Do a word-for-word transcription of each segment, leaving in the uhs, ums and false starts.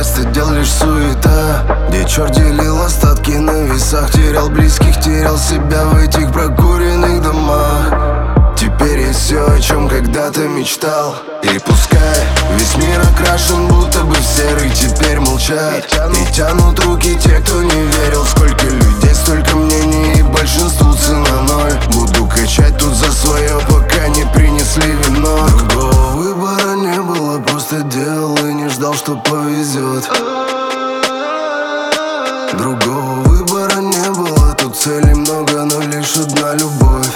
место дел лишь суета, где черт делил остатки на весах. Терял близких, терял себя в этих прокуренных домах. Теперь есть все, о чем когда-то мечтал. И пускай весь мир окрашен, будто бы в серый, теперь молчат и тянут руки те, кто не верил. Сколько людей, столько мнений, и большинству цена ноль. Буду качать тут за свое, пока не принесли вино. Другого выбора не было, просто делал и не ждал, что повезет. Другого выбора не было, тут целей много, но лишь одна любовь.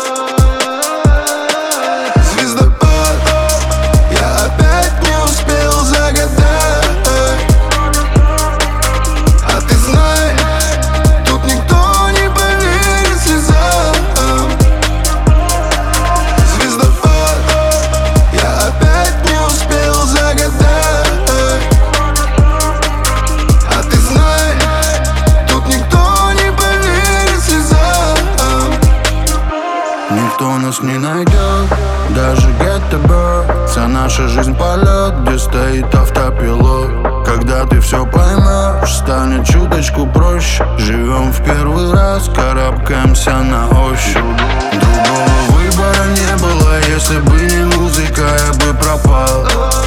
Никто нас не найдет, даже Get the Bird. Вся наша жизнь полет, где стоит автопилот. Когда ты все поймешь, станет чуточку проще. Живем в первый раз, карабкаемся на ощупь. Другого выбора не было, если бы не музыка, я бы пропал.